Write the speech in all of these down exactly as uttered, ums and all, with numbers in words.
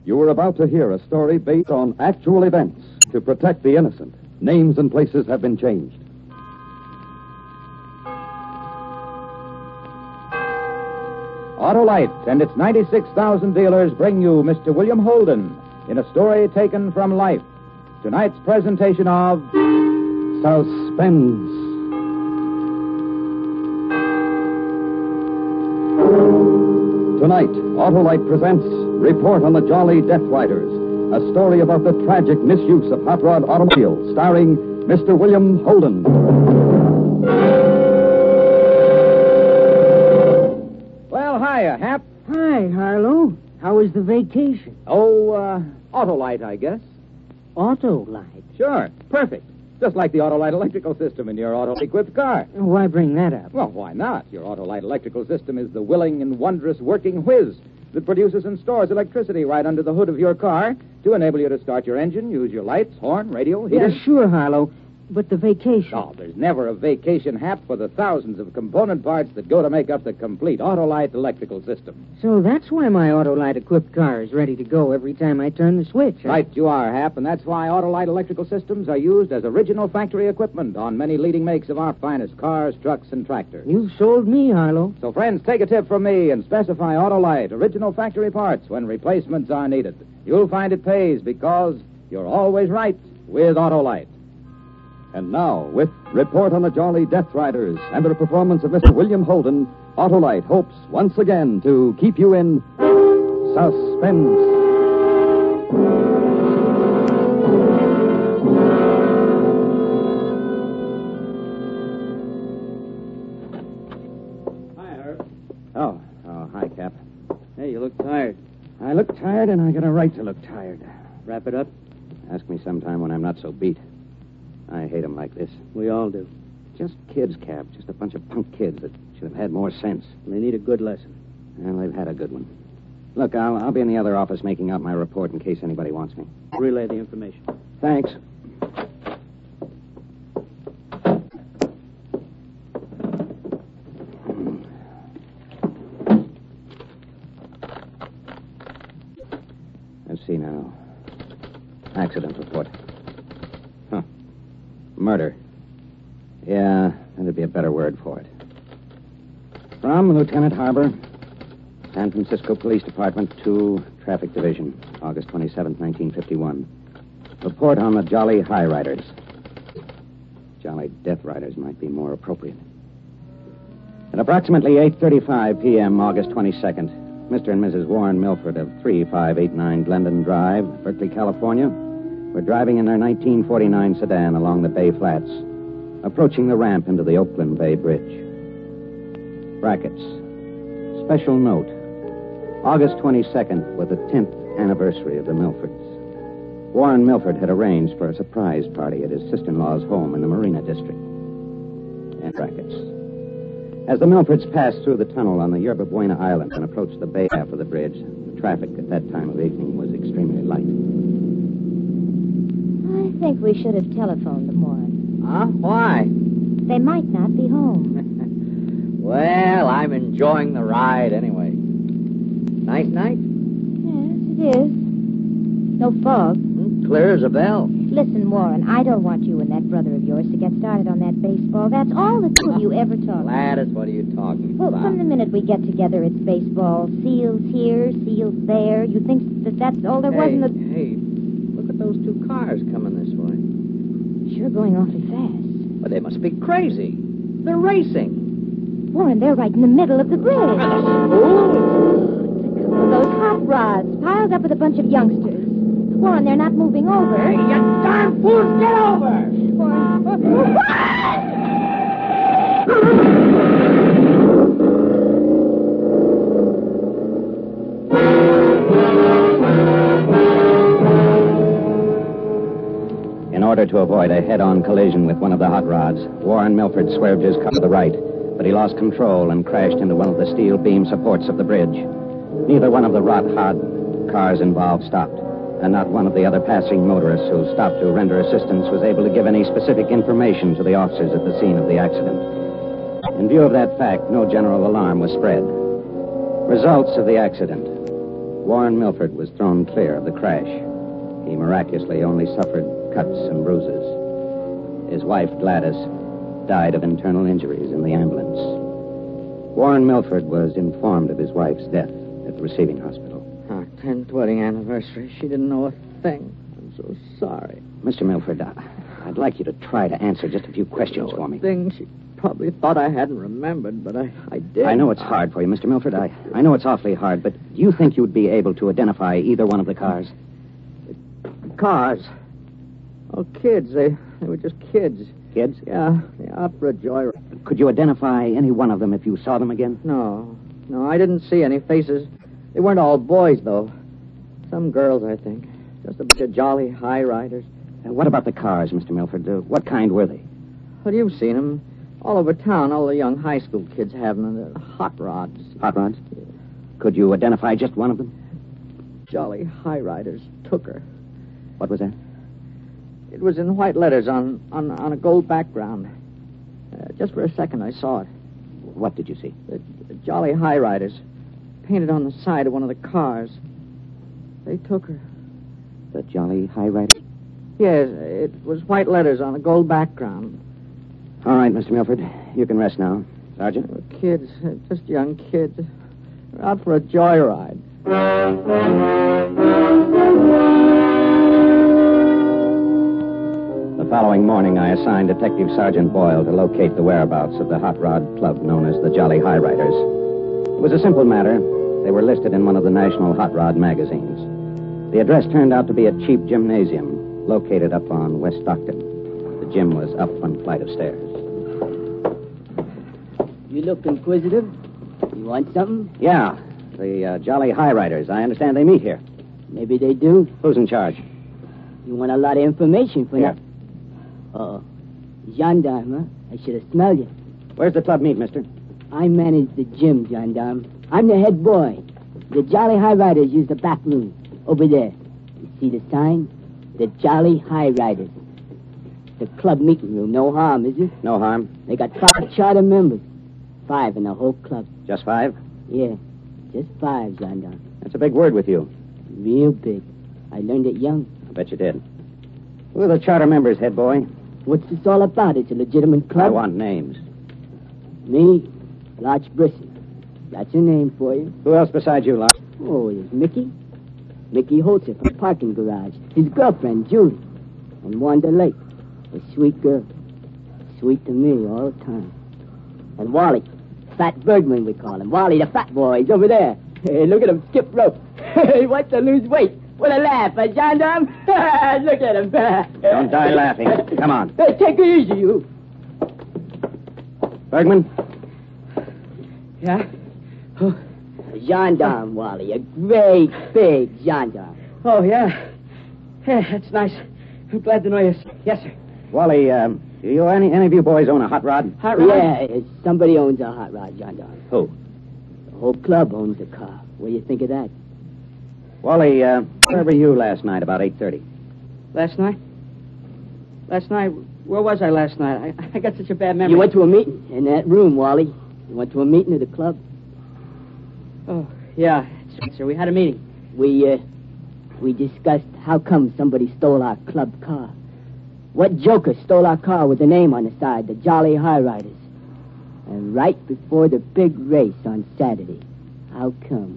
You are about to hear a story based on actual events to protect the innocent. Names and places have been changed. Autolite and its ninety-six thousand dealers bring you Mister William Holden in a story taken from life. Tonight's presentation of Suspense. Tonight, Autolite presents Report on the Jolly Death Riders, a story about the tragic misuse of hot rod automobiles, starring Mister William Holden. Well, hiya, Hap. Hi, Harlow. How was the vacation? Oh, uh, Autolite, I guess. Autolite? Sure, perfect. Just like the Autolite electrical system in your auto-equipped car. Why bring that up? Well, why not? Your Autolite electrical system is the willing and wondrous working whiz that produces and stores electricity right under the hood of your car to enable you to start your engine, use your lights, horn, radio, heater. Yeah, sure, Harlow. But the vacation. Oh, there's never a vacation, Hap, for the thousands of component parts that go to make up the complete Autolite electrical system. So that's why my Autolite-equipped car is ready to go every time I turn the switch. Huh? Right you are, Hap, and that's why Autolite electrical systems are used as original factory equipment on many leading makes of our finest cars, trucks, and tractors. You've sold me, Harlow. So, friends, take a tip from me and specify Autolite original factory parts when replacements are needed. You'll find it pays because you're always right with Autolite. And now, with Report on the Jolly Death Riders and the performance of Mister William Holden, Autolite hopes once again to keep you in suspense. Hi, Herb. Oh, oh, hi, Cap. Hey, you look tired. I look tired, and I got a right to look tired. Wrap it up? Ask me sometime when I'm not so beat. I hate 'em like this. We all do. Just kids, Cap. Just a bunch of punk kids that should have had more sense. They need a good lesson. Well, they've had a good one. Look, I'll, I'll be in the other office making out my report in case anybody wants me. Relay the information. Thanks. Let's see now. Accident report. Huh. Murder. Yeah, that'd be a better word for it. From Lieutenant Harbor, San Francisco Police Department, two Traffic Division, August twenty-seventh, nineteen fifty-one. Report on the Jolly High Riders. Jolly Death Riders might be more appropriate. At approximately eight thirty-five p.m., August twenty-second, Mister and Missus Warren Milford of three five eight nine Glendon Drive, Berkeley, California, were driving in their nineteen forty-nine sedan along the Bay Flats, approaching the ramp into the Oakland Bay Bridge. Brackets. Special note. August twenty-second was the tenth anniversary of the Milfords. Warren Milford had arranged for a surprise party at his sister-in-law's home in the Marina District. And brackets. As the Milfords passed through the tunnel on the Yerba Buena Island and approached the bay half of the bridge, the traffic at that time of evening was extremely light. I think we should have telephoned them, Warren. Huh? Why? They might not be home. Well, I'm enjoying the ride anyway. Nice night? Yes, it is. No fog. Hmm, clear as a bell. Listen, Warren, I don't want you and that brother of yours to get started on that baseball. That's all the two of you ever talk about. Gladys, what are you talking Well, about? from the minute we get together, it's baseball. Seals here, seals there. You think that that's all there was hey, in the... Hey, look at those two cars coming this way. Sure going awfully fast. Well, they must be crazy. They're racing. Warren, they're right in the middle of the bridge. Ooh. Those hot rods, piled up with a bunch of youngsters. Warren, they're not moving over. Hey, you darn fools, get over! Warren. In order to avoid a head-on collision with one of the hot rods, Warren Milford swerved his car to the right, but he lost control and crashed into one of the steel beam supports of the bridge. Neither one of the rot-hot cars involved stopped, and not one of the other passing motorists who stopped to render assistance was able to give any specific information to the officers at the scene of the accident. In view of that fact, no general alarm was spread. Results of the accident. Warren Milford was thrown clear of the crash. He miraculously only suffered cuts and bruises. His wife, Gladys, died of internal injuries in the ambulance. Warren Milford was informed of his wife's death at the receiving hospital. Our tenth wedding anniversary. She didn't know a thing. I'm so sorry. Mister Milford, I, I'd like you to try to answer just a few questions no for me. Thing she probably thought I hadn't remembered, but I, I did. I know it's hard for you, Mister Milford. I, I know it's awfully hard, but do you think you'd be able to identify either one of the cars? Cars? Oh, kids. They, they were just kids. Kids? Yeah, yeah, out for a joyride. Could you identify any one of them if you saw them again? No, no, I didn't see any faces. They weren't all boys, though. Some girls, I think. Just a bunch of jolly high riders. And what about the cars, Mister Milford? Uh, what kind were they? Well, you've seen them. All over town, all the young high school kids have them. They're hot rods. Hot rods? Yeah. Could you identify just one of them? Jolly high riders took her. What was that? It was in white letters on, on, on a gold background. Uh, just for a second, I saw it. What did you see? The, the Jolly High Riders, painted on the side of one of the cars. They took her. The Jolly High Riders? Yes, it was white letters on a gold background. All right, Mister Milford. You can rest now. Sergeant? They were kids, uh, just young kids. They're out for a joyride. The following morning, I assigned Detective Sergeant Boyle to locate the whereabouts of the hot rod club known as the Jolly High Riders. It was a simple matter. They were listed in one of the national hot rod magazines. The address turned out to be a cheap gymnasium located up on West Stockton. The gym was up one flight of stairs. You look inquisitive. You want something? Yeah, the uh, Jolly High Riders. I understand they meet here. Maybe they do. Who's in charge? You want a lot of information for Here. that? Uh-oh. Gendarme, huh? I should have smelled you. Where's the club meet, mister? I manage the gym, Gendarme. I'm the head boy. The Jolly High Riders use the back room. Over there. You see the sign? The Jolly High Riders. The club meeting room. No harm, is it? No harm. They got five charter members. Five in the whole club. Just five? Yeah, just five, Gendarme. That's a big word with you. Real big. I learned it young. I bet you did. Who are the charter members, head boy? What's this all about? It's a legitimate club. I want names. Me, Larch Brisson. That's a name for you. Who else besides you, Larch? Oh, there's Mickey. Mickey Holzer from the parking garage. His girlfriend, Julie. And Wanda Lake. A sweet girl. Sweet to me all the time. And Wally. Fat Bergman, we call him. Wally the fat boy. He's over there. Hey, look at him skip rope. He wants to lose weight. What a laugh, a gendarme. Look at him. Don't die laughing. Come on. Hey, take it easy, you. Bergman? Yeah? Oh, a gendarme, Wally. A great big gendarme. Oh, yeah. Yeah, that's nice. I'm glad to know you. Yes, sir. Wally, um, do you any, any of you boys own a hot rod? Hot rod? Yeah, somebody owns a hot rod, gendarme. Who? The whole club owns a car. What do you think of that? Wally, uh, where were you last night about eight thirty? Last night? Last night? Where was I last night? I, I got such a bad memory. You went to a meeting in that room, Wally. You went to a meeting at the club. Oh, yeah. Sir, we had a meeting. We, uh, we discussed how come somebody stole our club car. What joker stole our car with the name on the side, the Jolly High Riders? And right before the big race on Saturday. How come?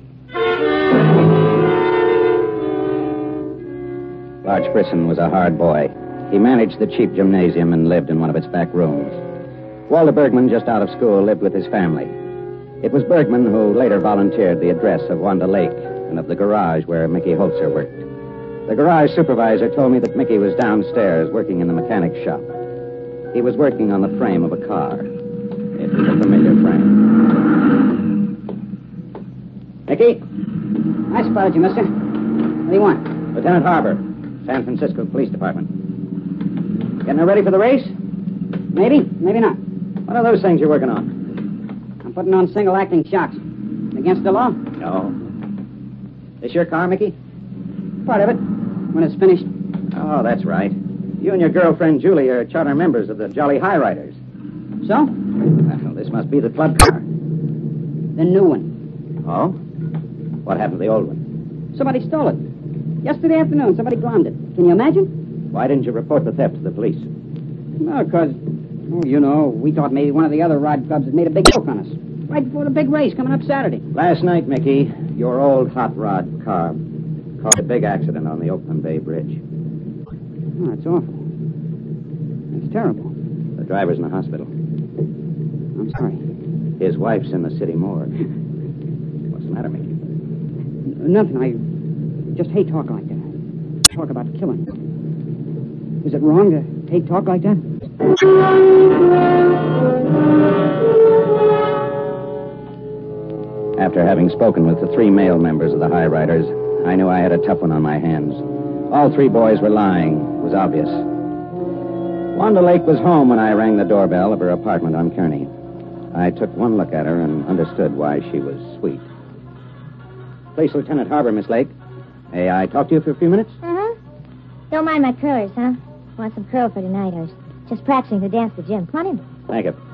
Larch Brisson was a hard boy. He managed the cheap gymnasium and lived in one of its back rooms. Walter Bergman, just out of school, lived with his family. It was Bergman who later volunteered the address of Wanda Lake and of the garage where Mickey Holzer worked. The garage supervisor told me that Mickey was downstairs working in the mechanic's shop. He was working on the frame of a car. It was a familiar frame. Mickey? I spotted you, mister. What do you want? Lieutenant Harbour, San Francisco Police Department. Getting her ready for the race? Maybe, maybe not. What are those things you're working on? I'm putting on single-acting shocks. Against the law? No. This your car, Mickey? Part of it. When it's finished. Oh, that's right. You and your girlfriend, Julie, are charter members of the Jolly High Riders. So? Well, this must be the club car. The new one. Oh? What happened to the old one? Somebody stole it. Yesterday afternoon, somebody glommed it. Can you imagine? Why didn't you report the theft to the police? No, because, oh, you know, we thought maybe one of the other rod clubs had made a big joke on us. Right before the big race coming up Saturday. Last night, Mickey, your old hot rod car caused a big accident on the Oakland Bay Bridge. Oh, that's awful. That's terrible. The driver's in the hospital. I'm sorry. His wife's in the city morgue. What's the matter, Mickey? Nothing. I just hate talk like that. Talk about killing. Is it wrong to hate talk like that? After having spoken with the three male members of the High Riders, I knew I had a tough one on my hands. All three boys were lying. It was obvious. Wanda Lake was home when I rang the doorbell of her apartment on Kearney. I took one look at her and understood why she was sweet. Police Lieutenant Harbour, Miss Lake. May I talk to you for a few minutes? Uh-huh. Don't mind my curlers, huh? Want some curl for tonight. I was just practicing to dance the gym. Come on in. Thank you.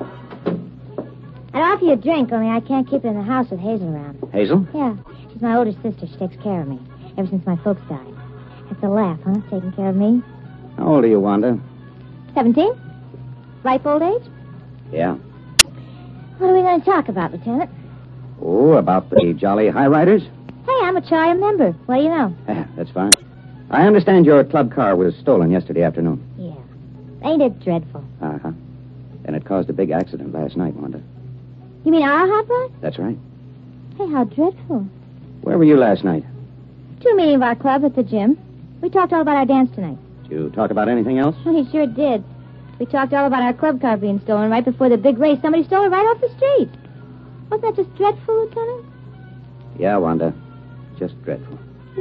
I'd offer you a drink, only I can't keep it in the house with Hazel around. Hazel? Yeah. She's my older sister. She takes care of me ever since my folks died. That's a laugh, huh? Taking care of me. How old are you, Wanda? Seventeen? Ripe old age? Yeah. What are we going to talk about, Lieutenant? Oh, about the Jolly High Riders? Hey, I'm a Chaya member. What do you know? Eh, that's fine. I understand your club car was stolen yesterday afternoon. Yeah. Ain't it dreadful? Uh-huh. And it caused a big accident last night, Wanda. You mean our hot rod? That's right. Hey, how dreadful. Where were you last night? To a meeting of our club at the gym. We talked all about our dance tonight. Did you talk about anything else? We sure did. We talked all about our club car being stolen right before the big race. Somebody stole it right off the street. Wasn't that just dreadful, Lieutenant? Yeah, Wanda. Just dreadful.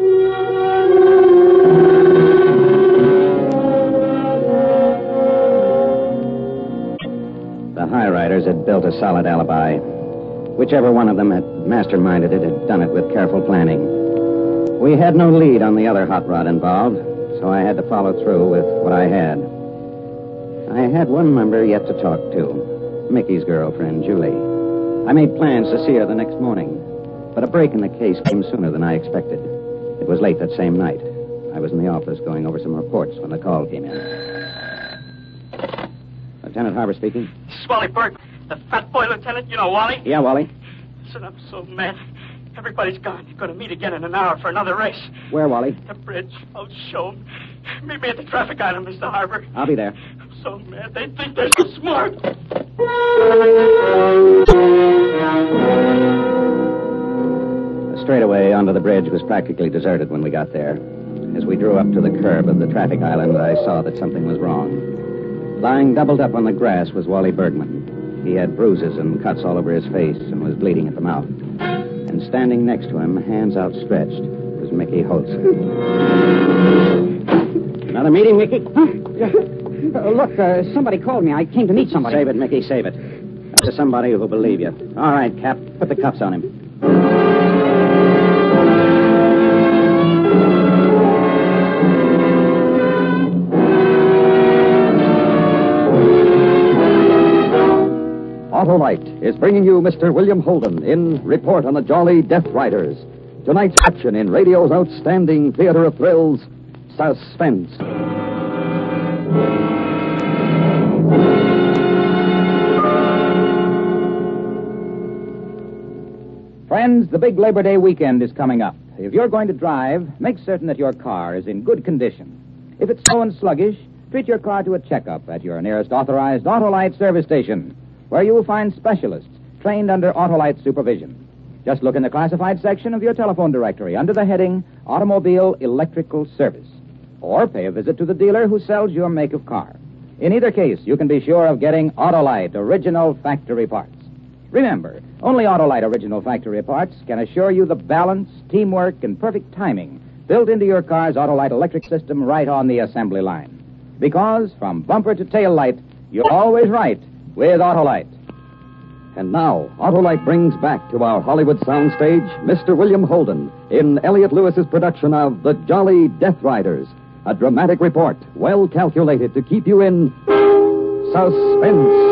The High Riders had built a solid alibi. Whichever one of them had masterminded it had done it with careful planning. We had no lead on the other hot rod involved, so I had to follow through with what I had. I had one member yet to talk to, Mickey's girlfriend, Julie. I made plans to see her the next morning, but a break in the case came sooner than I expected. It was late that same night. I was in the office going over some reports when the call came in. Lieutenant Harbour speaking. This is Wally Bergman, the fat boy lieutenant. You know Wally? Yeah, Wally. Listen, I'm so mad. Everybody's gone. You're going to meet again in an hour for another race. Where, Wally? The bridge. I'll show 'em. Meet me at the traffic island, Mister Harbour. I'll be there. I'm so mad. They think they're so smart. The straightaway onto the bridge was practically deserted when we got there. As we drew up to the curb of the traffic island, I saw that something was wrong. Lying doubled up on the grass was Wally Bergman. He had bruises and cuts all over his face and was bleeding at the mouth. And standing next to him, hands outstretched, was Mickey Holtz. Another meeting, Mickey? Huh? Yeah. Uh, look, uh, somebody called me. I came to meet somebody. Save it, Mickey, save it. To somebody who'll believe you. All right, Cap, put the cuffs on him. Autolite is bringing you Mister William Holden in Report on the Jolly Death Riders. Tonight's action in radio's outstanding theater of thrills, Suspense. Friends, the big Labor Day weekend is coming up. If you're going to drive, make certain that your car is in good condition. If it's slow and sluggish, treat your car to a checkup at your nearest authorized Autolite service station, where you will find specialists trained under Autolite supervision. Just look in the classified section of your telephone directory under the heading Automobile Electrical Service, or pay a visit to the dealer who sells your make of car. In either case, you can be sure of getting Autolite original factory parts. Remember, only Autolite original factory parts can assure you the balance, teamwork, and perfect timing built into your car's Autolite electric system right on the assembly line. Because from bumper to tail light, you're always right with Autolite. And now, Autolite brings back to our Hollywood soundstage Mister William Holden in Elliot Lewis's production of The Jolly Death Riders, a dramatic report well calculated to keep you in suspense.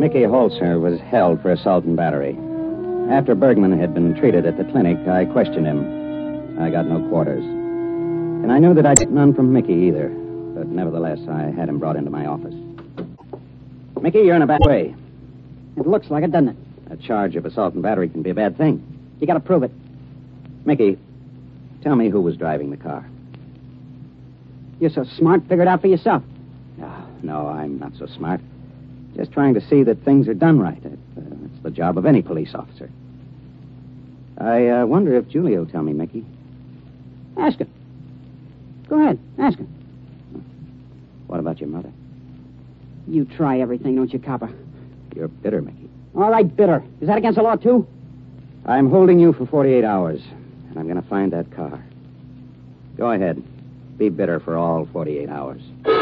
Mickey Holzer was held for assault and battery. After Bergman had been treated at the clinic, I questioned him. I got no quarters. And I knew that I'd get none from Mickey either. But nevertheless, I had him brought into my office. Mickey, you're in a bad way. It looks like it, doesn't it? A charge of assault and battery can be a bad thing. You got to prove it. Mickey, tell me who was driving the car. You're so smart, figure it out for yourself. No, no, I'm not so smart. Just trying to see that things are done right. That, uh, that's the job of any police officer. I uh, wonder if Julie will tell me, Mickey. Ask her. Go ahead, ask her. What about your mother? You try everything, don't you, copper? You're bitter, Mickey. All right, bitter. Is that against the law, too? I'm holding you for forty-eight hours, and I'm going to find that car. Go ahead. Be bitter for all forty-eight hours.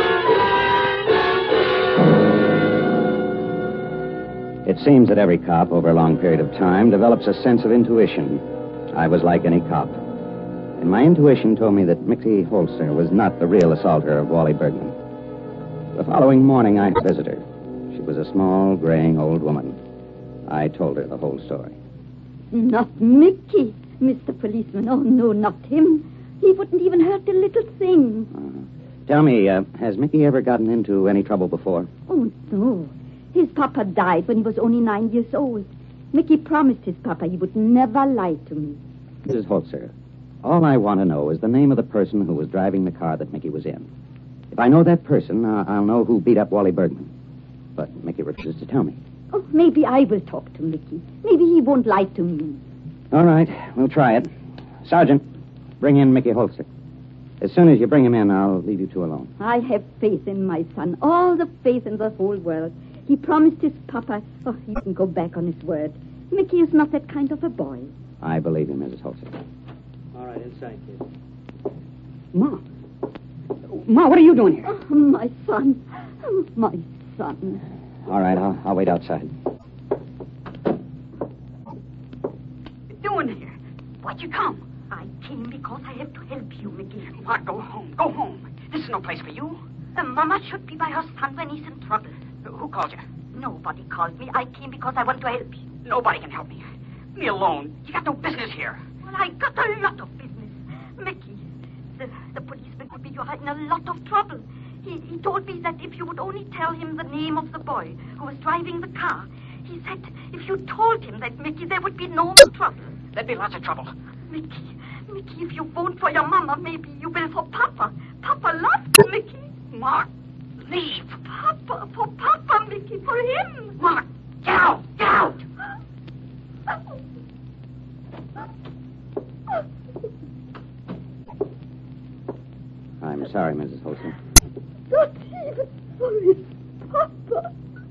It seems that every cop, over a long period of time, develops a sense of intuition. I was like any cop. And my intuition told me that Mickey Holzer was not the real assaulter of Wally Bergman. The following morning, I had a visitor. She was a small, graying old woman. I told her the whole story. Not Mickey, Mister Policeman. Oh, no, not him. He wouldn't even hurt a little thing. Uh, tell me, uh, has Mickey ever gotten into any trouble before? Oh, no. His papa died when he was only nine years old. Mickey promised his papa he would never lie to me. Missus Holzer, all I want to know is the name of the person who was driving the car that Mickey was in. If I know that person, uh, I'll know who beat up Wally Bergman. But Mickey refuses to tell me. Oh, maybe I will talk to Mickey. Maybe he won't lie to me. All right, we'll try it. Sergeant, bring in Mickey Holzer. As soon as you bring him in, I'll leave you two alone. I have faith in my son, all the faith in the whole world. He promised his papa. Oh, he can go back on his word. Mickey is not that kind of a boy. I believe him, Missus Holzer. All right, inside, kid. Ma. Ma, what are you doing here? Oh, my son. My son. All right, I'll, I'll wait outside. Doing here? Why'd you come? I came because I have to help you, Mickey. Mark, go home. Go home. This is no place for you. The mama should be by her son when he's in trouble. Who called you? Nobody called me. I came because I want to help you. Nobody can help me. Leave me alone. You got no business here. Well, I got a lot of business. Mickey, the, the policeman told me you are in a lot of trouble. He, he told me that if you would only tell him the name of the boy who was driving the car, he said if you told him that, Mickey, there would be no more trouble. There'd be lots of trouble. Mickey, Mickey, if you won't for your mama, maybe you will for Papa. Papa loves you, Mickey. Mark, leave. Papa, for Papa, Mickey, for him. Mark, get out, get out. I'm sorry, Missus Holzer. Not even for his Papa.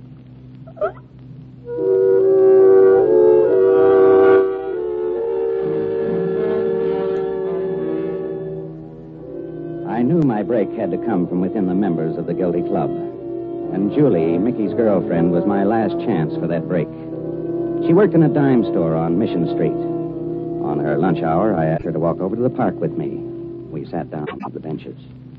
I knew my break had to come from within the members of the Guilty Club. And Julie, Mickey's girlfriend, was my last chance for that break. She worked in a dime store on Mission Street. On her lunch hour, I asked her to walk over to the park with me. We sat down on the benches.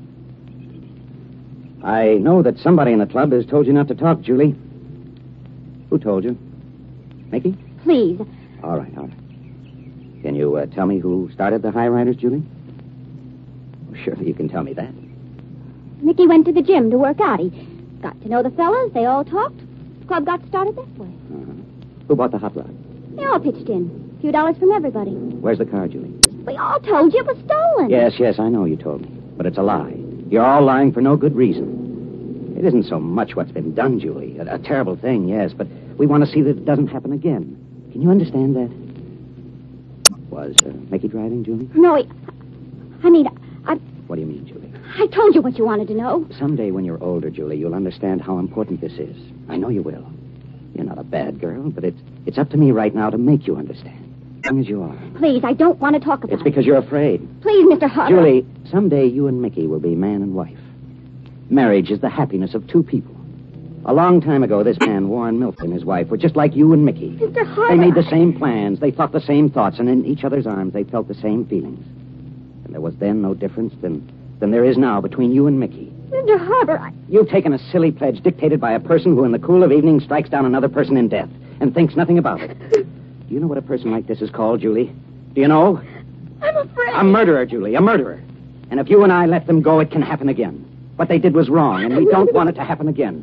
I know that somebody in the club has told you not to talk, Julie. Who told you? Mickey? Please. All right, all right. Can you uh, tell me who started the High Riders, Julie? Surely you can tell me that. Mickey went to the gym to work out. He got to know the fellas. They all talked. The club got started that way. Uh-huh. Who bought the hot rod? They all pitched in. A few dollars from everybody. Where's the car, Julie? We all told you it was stolen. Yes, yes, I know you told me. But it's a lie. You're all lying for no good reason. It isn't so much what's been done, Julie. A, a terrible thing, yes, but we want to see that it doesn't happen again. Can you understand that? Was uh, Mickey driving, Julie? No, he... I mean, I... What do you mean, Julie? I told you what you wanted to know. Someday when you're older, Julie, you'll understand how important this is. I know you will. You're not a bad girl, but it's it's up to me right now to make you understand. As young as you are. Please, I don't want to talk about It's it. because you're afraid. Please, Mister Harper. Julie, someday you and Mickey will be man and wife. Marriage is the happiness of two people. A long time ago, this man, Warren Milford, and his wife were just like you and Mickey. Mister Harper. They made the same plans. They thought the same thoughts, and in each other's arms, they felt the same feelings. And there was then no difference than than there is now between you and Mickey. Mister Harper, I... You've taken a silly pledge dictated by a person who in the cool of evening strikes down another person in death and thinks nothing about it. Do you know what a person like this is called, Julie? Do you know? I'm afraid. A murderer, Julie, a murderer. And if you and I let them go, it can happen again. What they did was wrong, and we don't want it to happen again.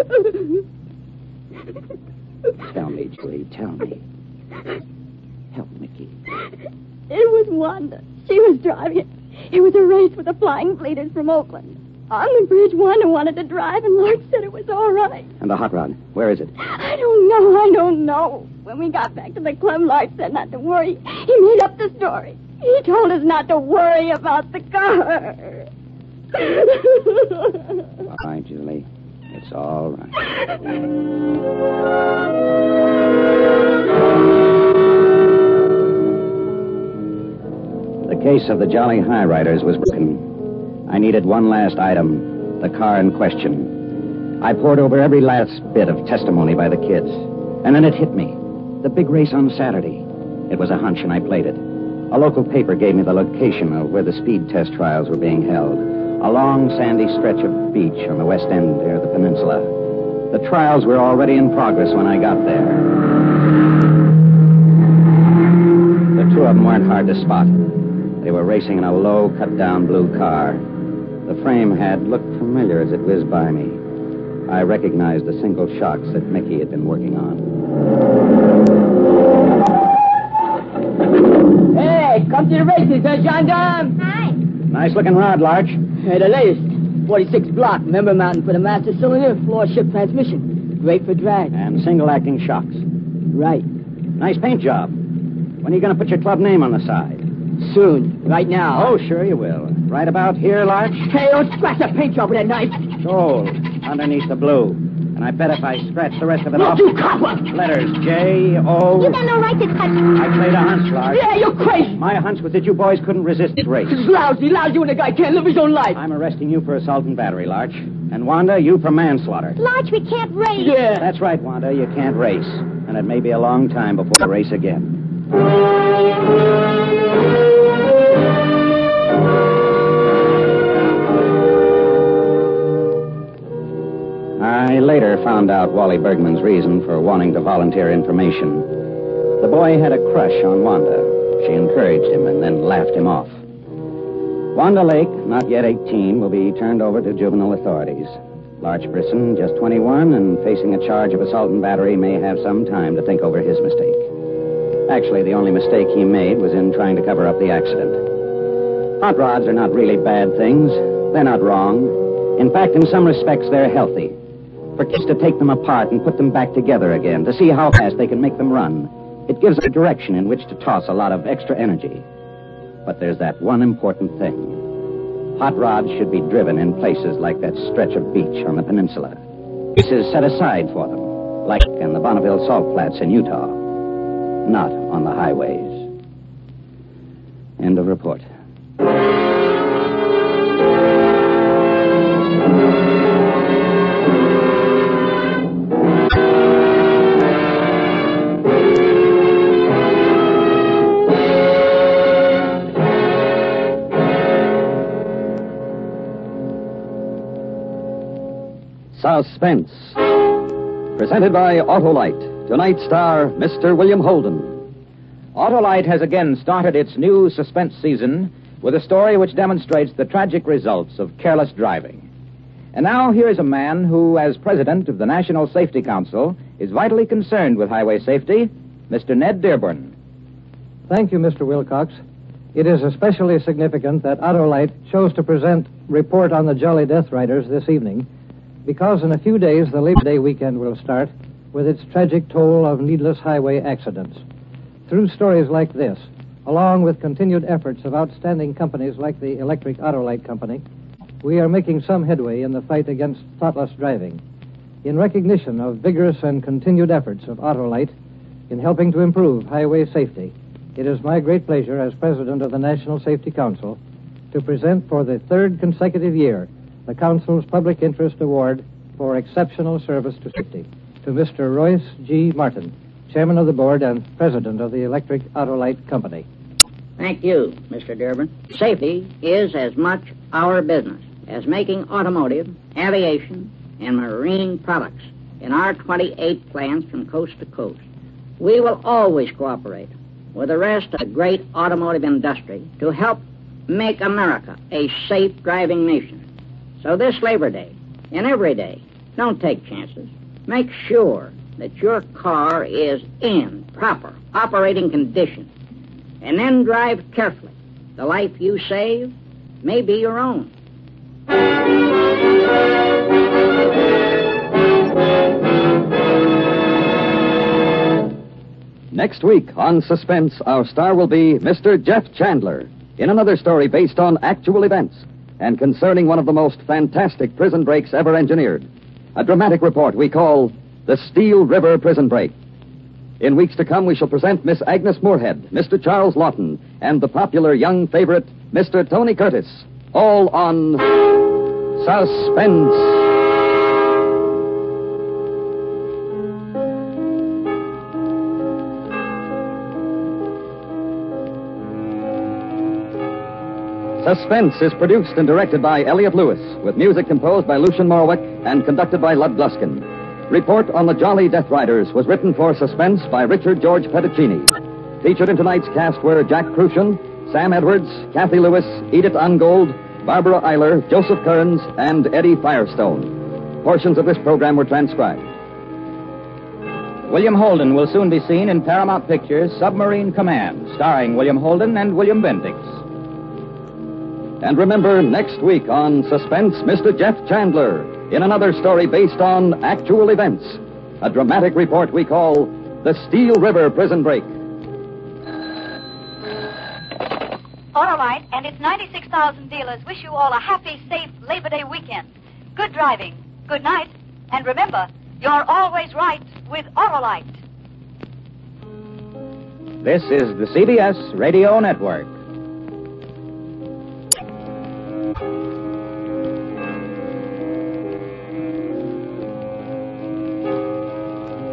Tell me, Julie, tell me. Help Mickey. It was Wanda. She was driving it. It was a race with the Flying Bleeders from Oakland. On the bridge, Wanda wanted to drive, and Lord said it was all right. And the hot rod, where is it? I don't know, I don't know. When we got back to the club, Lord said not to worry. He made up the story. He told us not to worry about the car. All right, Julie. It's all right. The case of the Jolly High Riders was broken. I needed one last item, the car in question. I pored over every last bit of testimony by the kids. And then it hit me. The big race on Saturday. It was a hunch, and I played it. A local paper gave me the location of where the speed test trials were being held. A long, sandy stretch of beach on the west end near the peninsula. The trials were already in progress when I got there. The two of them weren't hard to spot. They were racing in a low, cut-down blue car. The frame had looked familiar as it whizzed by me. I recognized the single shocks that Mickey had been working on. Hey, come to the races, huh, gendarme? Hi. Nice-looking rod, Larch. Hey, the latest. forty-six block, member mountain for the master cylinder, floor shift transmission. Great for drag. And single-acting shocks. Right. Nice paint job. When are you going to put your club name on the side? Soon. Right now. Oh, sure you will. Right about here, Larch? Hey, don't scratch the paint job with that knife. Gold. Underneath the blue. And I bet if I scratch the rest of it off... You copper! Letters, J, O... You got no right to touch me. I played a hunch, Larch. Yeah, you're crazy. My hunch was that you boys couldn't resist this race. It's lousy, lousy when the guy can't live his own life. I'm arresting you for assault and battery, Larch. And Wanda, you for manslaughter. Larch, we can't race. Yeah. That's right, Wanda. You can't race. And it may be a long time before we race again. I later found out Wally Bergman's reason for wanting to volunteer information. The boy had a crush on Wanda. She encouraged him and then laughed him off. Wanda Lake, not yet eighteen, will be turned over to juvenile authorities. Larch Brisson, just twenty-one, and facing a charge of assault and battery, may have some time to think over his mistake. Actually, the only mistake he made was in trying to cover up the accident. Hot rods are not really bad things. They're not wrong. In fact, in some respects, they're healthy. For kids to take them apart and put them back together again, to see how fast they can make them run, it gives a direction in which to toss a lot of extra energy. But there's that one important thing. Hot rods should be driven in places like that stretch of beach on the peninsula. Places set aside for them, like in the Bonneville Salt Flats in Utah. Not on the highways. End of report. Suspense. Presented by Autolite. Tonight's star, Mister William Holden. Autolite has again started its new suspense season with a story which demonstrates the tragic results of careless driving. And now here is a man who, as president of the National Safety Council, is vitally concerned with highway safety, Mister Ned Dearborn. Thank you, Mister Wilcox. It is especially significant that Autolite chose to present Report on the Jolly Death Riders this evening, because in a few days the Labor Day weekend will start with its tragic toll of needless highway accidents. Through stories like this, along with continued efforts of outstanding companies like the Electric Autolite Company, we are making some headway in the fight against thoughtless driving. In recognition of vigorous and continued efforts of Autolite in helping to improve highway safety, it is my great pleasure as president of the National Safety Council to present for the third consecutive year the Council's Public Interest Award for Exceptional Service to Safety to Mister Royce G. Martin, Chairman of the Board and President of the Electric Autolite Company. Thank you, Mister Durbin. Safety is as much our business as making automotive, aviation, and marine products in our twenty-eight plants from coast to coast. We will always cooperate with the rest of the great automotive industry to help make America a safe driving nation. So this Labor Day and every day, don't take chances. Make sure that your car is in proper operating condition. And then drive carefully. The life you save may be your own. Next week on Suspense, our star will be Mister Jeff Chandler in another story based on actual events and concerning one of the most fantastic prison breaks ever engineered. A dramatic report we call The Steel River Prison Break. In weeks to come, we shall present Miss Agnes Moorehead, Mister Charles Lawton, and the popular young favorite, Mister Tony Curtis. All on Suspense. Suspense is produced and directed by Elliott Lewis, with music composed by Lucian Morwick and conducted by Lud Gluskin. Report on the Jolly Death Riders was written for Suspense by Richard George Petticini. Featured in tonight's cast were Jack Crucian, Sam Edwards, Kathy Lewis, Edith Ungold, Barbara Eiler, Joseph Kearns, and Eddie Firestone. Portions of this program were transcribed. William Holden will soon be seen in Paramount Pictures' Submarine Command, starring William Holden and William Bendix. And remember, next week on Suspense, Mister Jeff Chandler in another story based on actual events. A dramatic report we call The Steel River Prison Break. Autolite and its ninety-six thousand dealers wish you all a happy, safe Labor Day weekend. Good driving, good night, and remember, you're always right with Autolite. This is the C B S Radio Network.